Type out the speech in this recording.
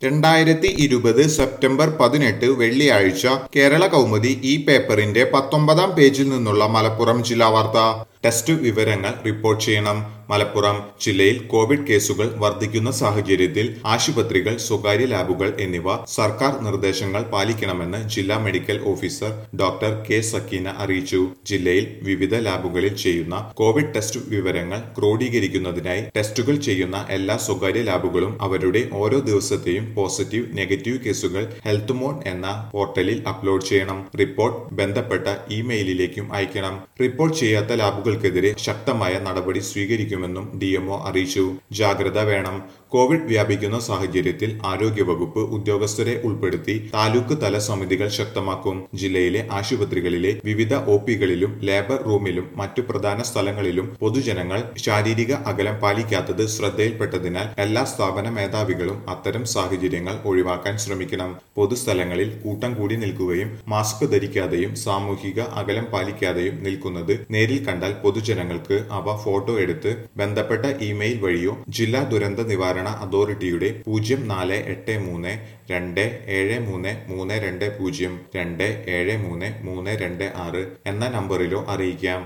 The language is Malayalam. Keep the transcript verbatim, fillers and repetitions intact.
രണ്ടായിരത്തി ഇരുപത് സെപ്റ്റംബർ പതിനെട്ട് വെള്ളിയാഴ്ച കേരള കൗമുദി ഈ പേപ്പറിന്റെ പത്തൊമ്പതാം പേജിൽ നിന്നുള്ള മലപ്പുറം ജില്ലാ വാർത്ത. ടെസ്റ്റ് വിവരങ്ങൾ റിപ്പോർട്ട് ചെയ്യണം. മലപ്പുറം ജില്ലയിൽ കോവിഡ് കേസുകൾ വർദ്ധിക്കുന്ന സാഹചര്യത്തിൽ ആശുപത്രികൾ, സ്വകാര്യ ലാബുകൾ എന്നിവ സർക്കാർ നിർദ്ദേശങ്ങൾ പാലിക്കണമെന്ന് ജില്ലാ medical officer doctor K Sakeena അറിയിച്ചു. ജില്ലയിൽ വിവിധ ലാബുകളിൽ ചെയ്യുന്ന കോവിഡ് ടെസ്റ്റ് വിവരങ്ങൾ ക്രോഡീകരിക്കുന്നതിനായി ടെസ്റ്റുകൾ ചെയ്യുന്ന എല്ലാ സ്വകാര്യ ലാബുകളും അവരുടെ ഓരോ ദിവസത്തെയും പോസിറ്റീവ്, നെഗറ്റീവ് കേസുകൾ ഹെൽത്ത് മോൺ എന്ന പോർട്ടലിൽ അപ്ലോഡ് ചെയ്യണം. റിപ്പോർട്ട് ബന്ധപ്പെട്ട ഇമെയിലിലേക്കും അയക്കണം. റിപ്പോർട്ട് ചെയ്യാത്ത ലാബുകൾക്കെതിരെ ശക്തമായ നടപടി സ്വീകരിക്കുമെന്നും ഡിഎംഒ അറിയിച്ചു. ജാഗ്രത വേണം. കോവിഡ് വ്യാപിക്കുന്ന സാഹചര്യത്തിൽ ആരോഗ്യവകുപ്പ് ഉദ്യോഗസ്ഥരെ ഉൾപ്പെടുത്തി താലൂക്ക് തല സമിതികൾ ശക്തമാക്കും. ജില്ലയിലെ ആശുപത്രികളിലെ വിവിധ ഒ പികളിലും ലേബർ റൂമിലും മറ്റു പ്രധാന സ്ഥലങ്ങളിലും പൊതുജനങ്ങൾ ശാരീരിക അകലം പാലിക്കാത്തത് ശ്രദ്ധയിൽപ്പെട്ടതിനാൽ എല്ലാ സ്ഥാപന മേധാവികളും അത്തരം സാഹചര്യങ്ങൾ ഒഴിവാക്കാൻ ശ്രമിക്കണം. പൊതുസ്ഥലങ്ങളിൽ കൂട്ടം കൂടി നിൽക്കുകയും മാസ്ക് ധരിക്കാതെയും സാമൂഹിക അകലം പാലിക്കാതെയും നിൽക്കുന്നത് നേരിൽ കണ്ടാൽ പൊതുജനങ്ങൾക്ക് അവ ഫോട്ടോ എടുത്ത് ബന്ധപ്പെട്ട ഇമെയിൽ വഴിയോ ജില്ലാ ദുരന്ത നിവാരണ അതോറിറ്റിയുടെ പൂജ്യം നാല് എട്ട് മൂന്ന് രണ്ട് ഏഴ് മൂന്ന് മൂന്ന് രണ്ട് പൂജ്യം രണ്ട് ഏഴ് മൂന്ന് മൂന്ന് രണ്ട് ആറ് എന്ന നമ്പറിലോ അറിയിക്കാം.